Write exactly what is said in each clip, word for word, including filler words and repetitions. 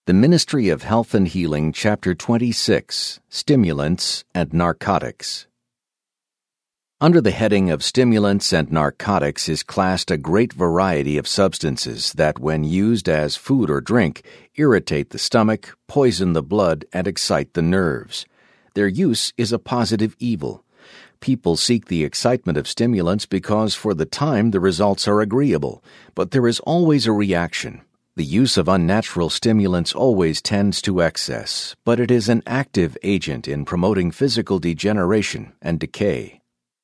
The Ministry of Health and Healing, Chapter twenty-six, Stimulants and Narcotics. Under the heading of stimulants and narcotics is classed a great variety of substances that, when used as food or drink, irritate the stomach, poison the blood, and excite the nerves. Their use is a positive evil. People seek the excitement of stimulants because for the time the results are agreeable, but there is always a reaction. The use of unnatural stimulants always tends to excess, but it is an active agent in promoting physical degeneration and decay.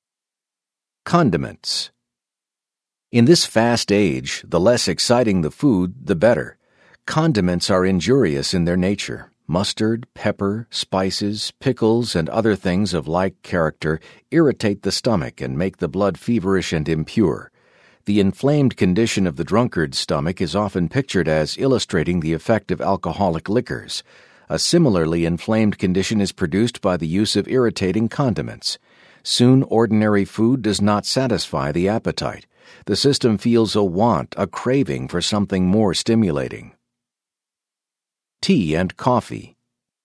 Condiments. In this fast age, the less exciting the food, the better. Condiments are injurious in their nature. Mustard, pepper, spices, pickles, and other things of like character irritate the stomach and make the blood feverish and impure. The inflamed condition of the drunkard's stomach is often pictured as illustrating the effect of alcoholic liquors. A similarly inflamed condition is produced by the use of irritating condiments. Soon ordinary food does not satisfy the appetite. The system feels a want, a craving for something more stimulating. Tea and coffee.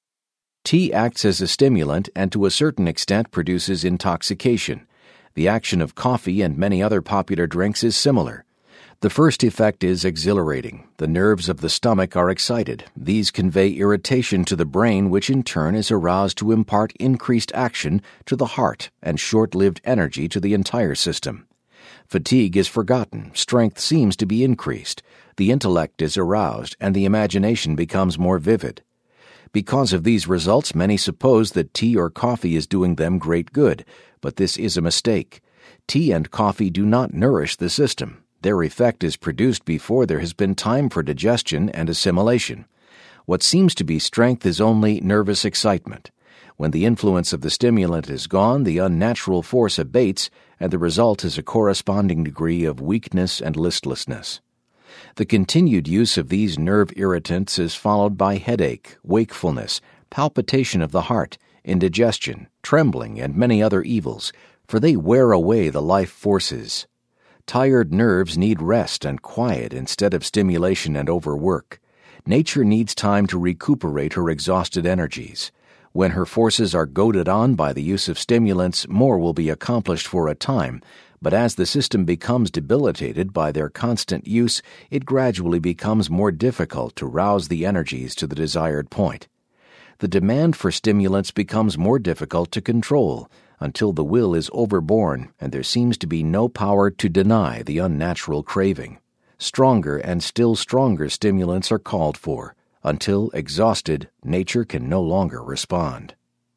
Tea acts as a stimulant and to a certain extent produces intoxication. The action of coffee and many other popular drinks is similar. The first effect is exhilarating. The nerves of the stomach are excited. These convey irritation to the brain, which in turn is aroused to impart increased action to the heart and short-lived energy to the entire system. Fatigue is forgotten. Strength seems to be increased. The intellect is aroused, and the imagination becomes more vivid. Because of these results, many suppose that tea or coffee is doing them great good, but this is a mistake. Tea and coffee do not nourish the system. Their effect is produced before there has been time for digestion and assimilation. What seems to be strength is only nervous excitement. When the influence of the stimulant is gone, the unnatural force abates, and the result is a corresponding degree of weakness and listlessness. The continued use of these nerve irritants is followed by headache, wakefulness, palpitation of the heart, indigestion, trembling, and many other evils, for they wear away the life forces. Tired nerves need rest and quiet instead of stimulation and overwork. Nature needs time to recuperate her exhausted energies. When her forces are goaded on by the use of stimulants, more will be accomplished for a time, but as the system becomes debilitated by their constant use, it gradually becomes more difficult to rouse the energies to the desired point. The demand for stimulants becomes more difficult to control until the will is overborne and there seems to be no power to deny the unnatural craving. Stronger and still stronger stimulants are called for, until, exhausted, nature can no longer respond.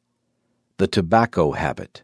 The tobacco habit.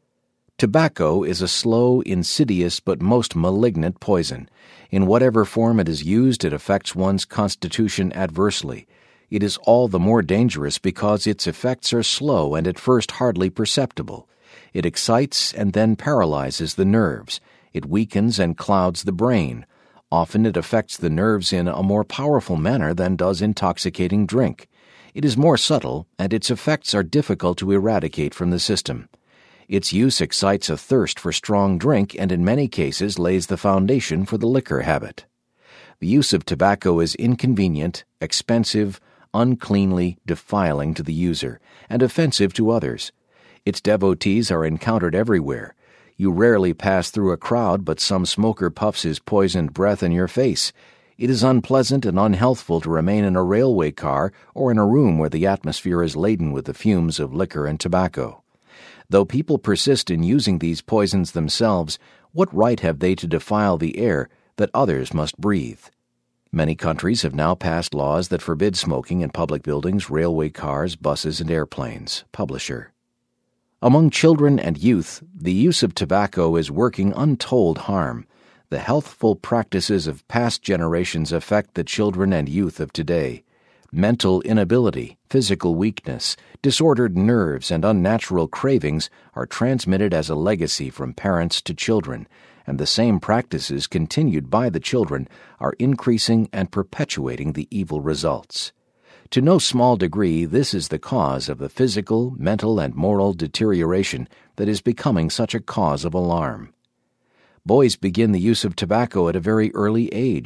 Tobacco is a slow, insidious, but most malignant poison. In whatever form it is used, it affects one's constitution adversely. It is all the more dangerous because its effects are slow and at first hardly perceptible. It excites and then paralyzes the nerves. It weakens and clouds the brain. Often it affects the nerves in a more powerful manner than does intoxicating drink. It is more subtle, and its effects are difficult to eradicate from the system. Its use excites a thirst for strong drink and in many cases lays the foundation for the liquor habit. The use of tobacco is inconvenient, expensive, uncleanly, defiling to the user, and offensive to others. Its devotees are encountered everywhere. You rarely pass through a crowd, but some smoker puffs his poisoned breath in your face. It is unpleasant and unhealthful to remain in a railway car or in a room where the atmosphere is laden with the fumes of liquor and tobacco. Though people persist in using these poisons themselves, what right have they to defile the air that others must breathe? Many countries have now passed laws that forbid smoking in public buildings, railway cars, buses, and airplanes. Publisher. Among children and youth, the use of tobacco is working untold harm. The healthful practices of past generations affect the children and youth of today. Mental inability, physical weakness, disordered nerves, and unnatural cravings are transmitted as a legacy from parents to children, and the same practices continued by the children are increasing and perpetuating the evil results. To no small degree, this is the cause of the physical, mental, and moral deterioration that is becoming such a cause of alarm. Boys begin the use of tobacco at a very early age.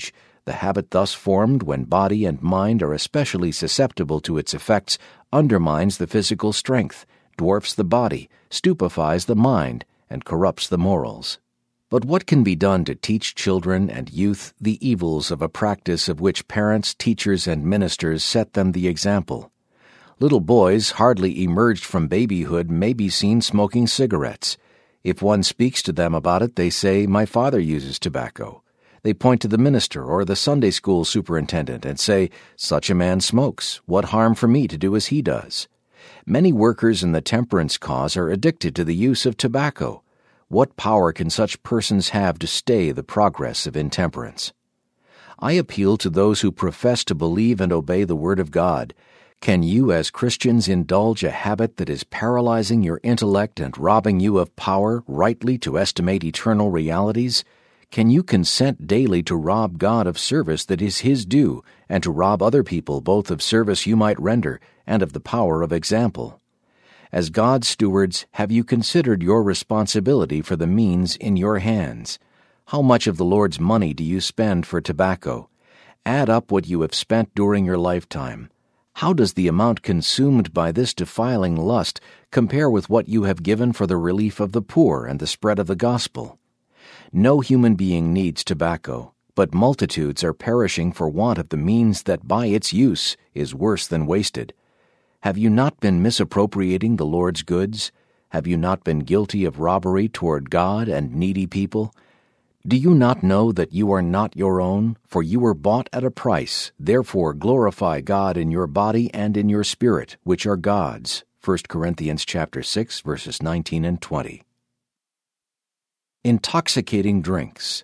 The habit thus formed, when body and mind are especially susceptible to its effects, undermines the physical strength, dwarfs the body, stupefies the mind, and corrupts the morals. But what can be done to teach children and youth the evils of a practice of which parents, teachers, and ministers set them the example? Little boys hardly emerged from babyhood may be seen smoking cigarettes. If one speaks to them about it, they say, "My father uses tobacco." They point to the minister or the Sunday school superintendent and say, "Such a man smokes. What harm for me to do as he does?" Many workers in the temperance cause are addicted to the use of tobacco. What power can such persons have to stay the progress of intemperance? I appeal to those who profess to believe and obey the Word of God. Can you as Christians indulge a habit that is paralyzing your intellect and robbing you of power rightly to estimate eternal realities? Can you consent daily to rob God of service that is His due, and to rob other people both of service you might render and of the power of example? As God's stewards, have you considered your responsibility for the means in your hands? How much of the Lord's money do you spend for tobacco? Add up what you have spent during your lifetime. How does the amount consumed by this defiling lust compare with what you have given for the relief of the poor and the spread of the gospel? No human being needs tobacco, but multitudes are perishing for want of the means that by its use is worse than wasted. Have you not been misappropriating the Lord's goods? Have you not been guilty of robbery toward God and needy people? Do you not know that you are not your own, for you were bought at a price? Therefore glorify God in your body and in your spirit, which are God's. First Corinthians chapter six, verses nineteen and twenty. Intoxicating drinks.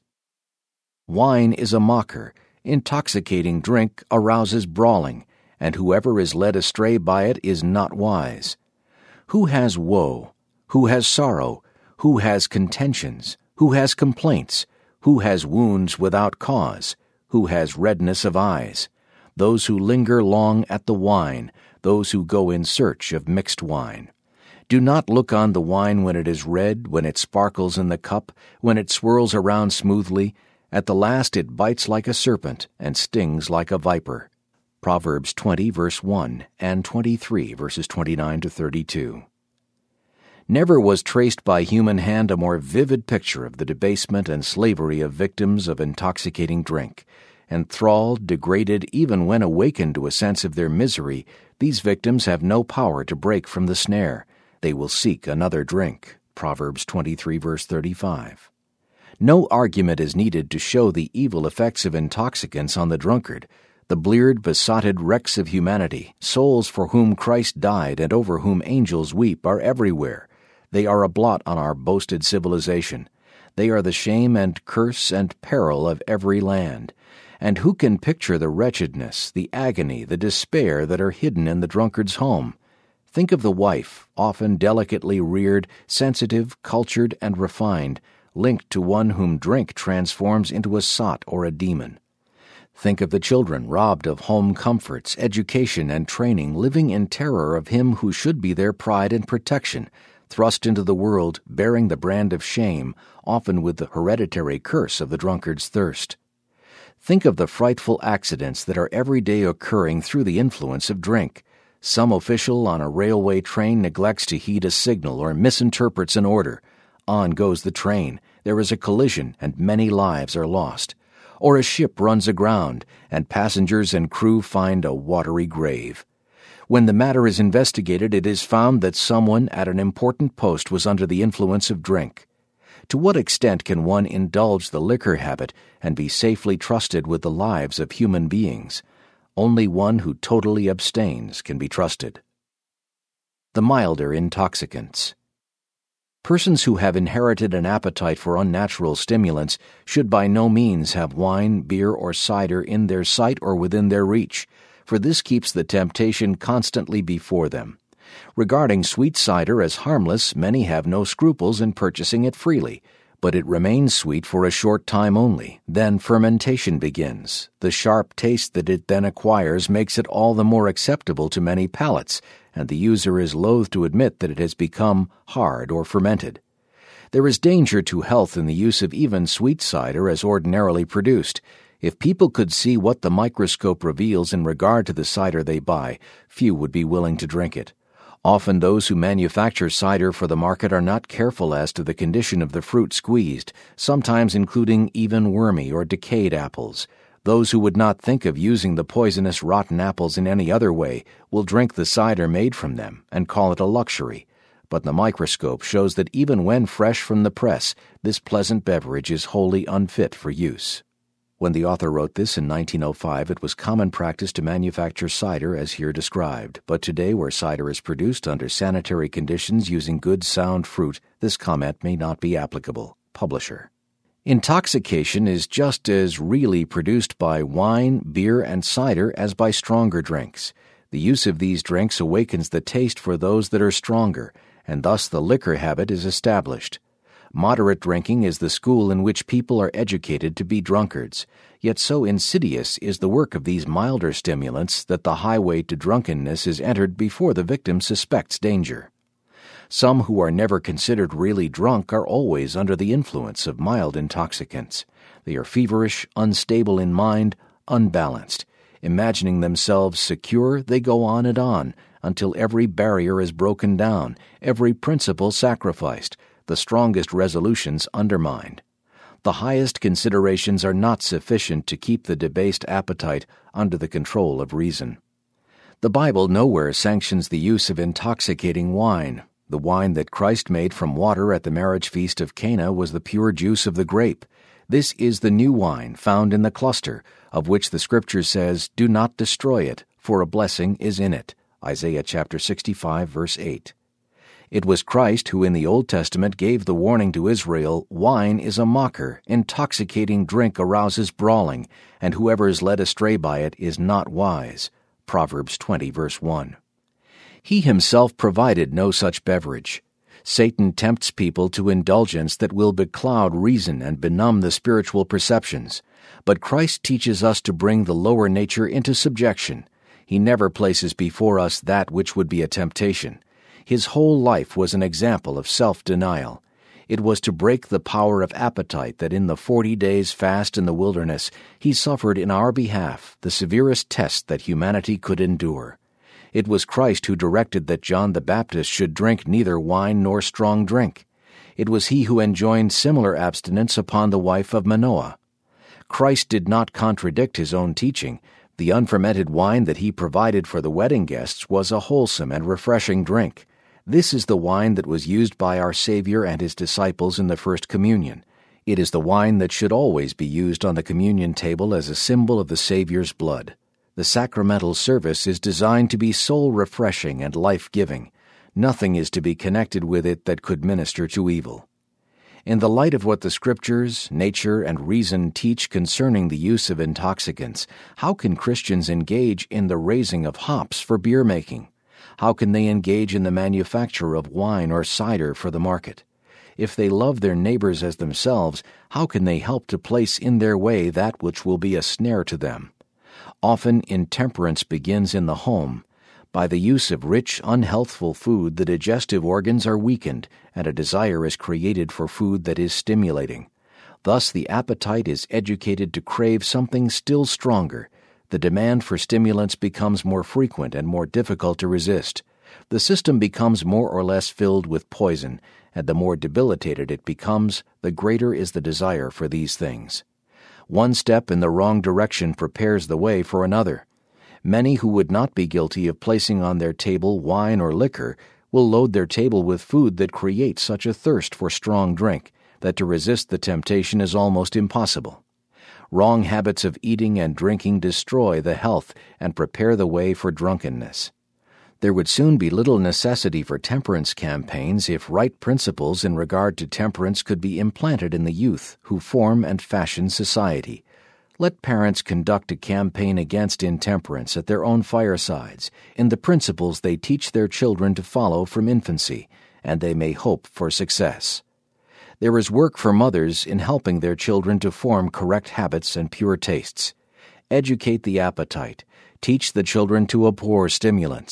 Wine is a mocker. Intoxicating drink arouses brawling, and whoever is led astray by it is not wise. Who has woe? Who has sorrow? Who has contentions? Who has complaints? Who has wounds without cause? Who has redness of eyes? Those who linger long at the wine, those who go in search of mixed wine. Do not look on the wine when it is red, when it sparkles in the cup, when it swirls around smoothly. At the last it bites like a serpent and stings like a viper. Proverbs twenty, verse one, and twenty-three, verses twenty-nine to thirty-two. Never was traced by human hand a more vivid picture of the debasement and slavery of victims of intoxicating drink. Enthralled, degraded, even when awakened to a sense of their misery, these victims have no power to break from the snare. They will seek another drink. Proverbs twenty-three, verse thirty-five. No argument is needed to show the evil effects of intoxicants on the drunkard. The bleared, besotted wrecks of humanity, souls for whom Christ died and over whom angels weep, are everywhere. They are a blot on our boasted civilization. They are the shame and curse and peril of every land. And who can picture the wretchedness, the agony, the despair that are hidden in the drunkard's home? Think of the wife, often delicately reared, sensitive, cultured, and refined, linked to one whom drink transforms into a sot or a demon. Think of the children robbed of home comforts, education, and training, living in terror of him who should be their pride and protection, thrust into the world, bearing the brand of shame, often with the hereditary curse of the drunkard's thirst. Think of the frightful accidents that are every day occurring through the influence of drink. Some official on a railway train neglects to heed a signal or misinterprets an order. On goes the train. There is a collision, and many lives are lost. Or a ship runs aground, and passengers and crew find a watery grave. When the matter is investigated, it is found that someone at an important post was under the influence of drink. To what extent can one indulge the liquor habit and be safely trusted with the lives of human beings? Only one who totally abstains can be trusted. The milder intoxicants. Persons who have inherited an appetite for unnatural stimulants should by no means have wine, beer, or cider in their sight or within their reach, for this keeps the temptation constantly before them. Regarding sweet cider as harmless, many have no scruples in purchasing it freely, but it remains sweet for a short time only. Then fermentation begins. The sharp taste that it then acquires makes it all the more acceptable to many palates, and the user is loath to admit that it has become hard or fermented. There is danger to health in the use of even sweet cider as ordinarily produced. If people could see what the microscope reveals in regard to the cider they buy, few would be willing to drink it. Often those who manufacture cider for the market are not careful as to the condition of the fruit squeezed, sometimes including even wormy or decayed apples. Those who would not think of using the poisonous rotten apples in any other way will drink the cider made from them and call it a luxury. But the microscope shows that even when fresh from the press, this pleasant beverage is wholly unfit for use. When the author wrote this in nineteen oh five, it was common practice to manufacture cider as here described, but today, where cider is produced under sanitary conditions using good sound fruit, this comment may not be applicable. Publisher. Intoxication is just as really produced by wine, beer, and cider as by stronger drinks. The use of these drinks awakens the taste for those that are stronger, and thus the liquor habit is established. Moderate drinking is the school in which people are educated to be drunkards, yet so insidious is the work of these milder stimulants that the highway to drunkenness is entered before the victim suspects danger. Some who are never considered really drunk are always under the influence of mild intoxicants. They are feverish, unstable in mind, unbalanced. Imagining themselves secure, they go on and on, until every barrier is broken down, every principle sacrificed, the strongest resolutions undermined. The highest considerations are not sufficient to keep the debased appetite under the control of reason. The Bible nowhere sanctions the use of intoxicating wine. The wine that Christ made from water at the marriage feast of Cana was the pure juice of the grape. This is the new wine found in the cluster, of which the Scripture says, "Do not destroy it, for a blessing is in it." Isaiah chapter sixty-five, verse eight. It was Christ who in the Old Testament gave the warning to Israel, "Wine is a mocker, intoxicating drink arouses brawling, and whoever is led astray by it is not wise." Proverbs twenty, verse one. He himself provided no such beverage. Satan tempts people to indulgence that will becloud reason and benumb the spiritual perceptions. But Christ teaches us to bring the lower nature into subjection. He never places before us that which would be a temptation. His whole life was an example of self-denial. It was to break the power of appetite that in the forty days' fast in the wilderness he suffered in our behalf the severest test that humanity could endure. It was Christ who directed that John the Baptist should drink neither wine nor strong drink. It was he who enjoined similar abstinence upon the wife of Manoah. Christ did not contradict his own teaching. The unfermented wine that he provided for the wedding guests was a wholesome and refreshing drink. This is the wine that was used by our Savior and his disciples in the First Communion. It is the wine that should always be used on the communion table as a symbol of the Savior's blood. The sacramental service is designed to be soul-refreshing and life-giving. Nothing is to be connected with it that could minister to evil. In the light of what the Scriptures, nature, and reason teach concerning the use of intoxicants, how can Christians engage in the raising of hops for beer-making? How can they engage in the manufacture of wine or cider for the market? If they love their neighbors as themselves, how can they help to place in their way that which will be a snare to them? Often intemperance begins in the home. By the use of rich, unhealthful food, the digestive organs are weakened, and a desire is created for food that is stimulating. Thus the appetite is educated to crave something still stronger. The demand for stimulants becomes more frequent and more difficult to resist. The system becomes more or less filled with poison, and the more debilitated it becomes, the greater is the desire for these things. One step in the wrong direction prepares the way for another. Many who would not be guilty of placing on their table wine or liquor will load their table with food that creates such a thirst for strong drink that to resist the temptation is almost impossible. Wrong habits of eating and drinking destroy the health and prepare the way for drunkenness. There would soon be little necessity for temperance campaigns if right principles in regard to temperance could be implanted in the youth who form and fashion society. Let parents conduct a campaign against intemperance at their own firesides, in the principles they teach their children to follow from infancy, and they may hope for success. There is work for mothers in helping their children to form correct habits and pure tastes. Educate the appetite. Teach the children to abhor stimulants.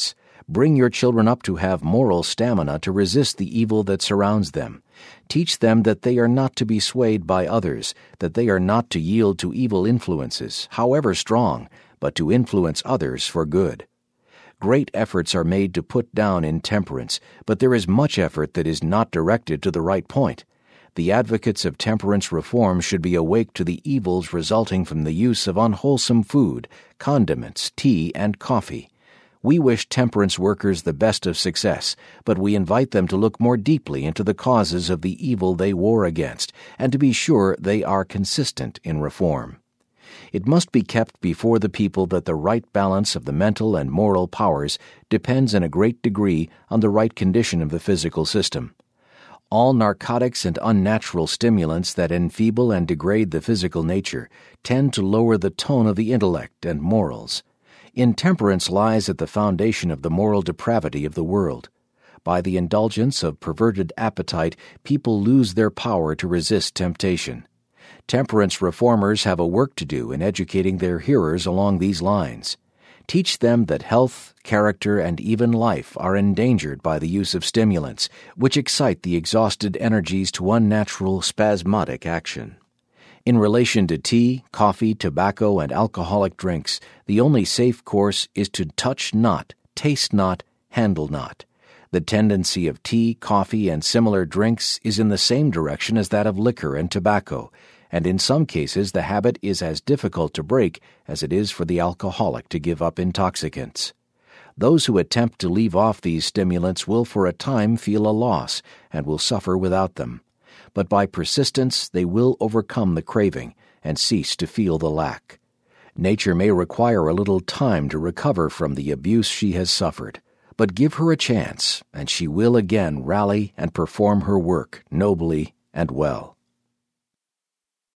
Bring your children up to have moral stamina to resist the evil that surrounds them. Teach them that they are not to be swayed by others, that they are not to yield to evil influences, however strong, but to influence others for good. Great efforts are made to put down intemperance, but there is much effort that is not directed to the right point. The advocates of temperance reform should be awake to the evils resulting from the use of unwholesome food, condiments, tea, and coffee. We wish temperance workers the best of success, but we invite them to look more deeply into the causes of the evil they war against, and to be sure they are consistent in reform. It must be kept before the people that the right balance of the mental and moral powers depends in a great degree on the right condition of the physical system. All narcotics and unnatural stimulants that enfeeble and degrade the physical nature tend to lower the tone of the intellect and morals. Intemperance lies at the foundation of the moral depravity of the world. By the indulgence of perverted appetite, people lose their power to resist temptation. Temperance reformers have a work to do in educating their hearers along these lines. Teach them that health, character, and even life are endangered by the use of stimulants, which excite the exhausted energies to unnatural spasmodic action. In relation to tea, coffee, tobacco, and alcoholic drinks, the only safe course is to touch not, taste not, handle not. The tendency of tea, coffee, and similar drinks is in the same direction as that of liquor and tobacco, and in some cases the habit is as difficult to break as it is for the alcoholic to give up intoxicants. Those who attempt to leave off these stimulants will for a time feel a loss and will suffer without them. But by persistence they will overcome the craving and cease to feel the lack. Nature may require a little time to recover from the abuse she has suffered, but give her a chance, and she will again rally and perform her work nobly and well.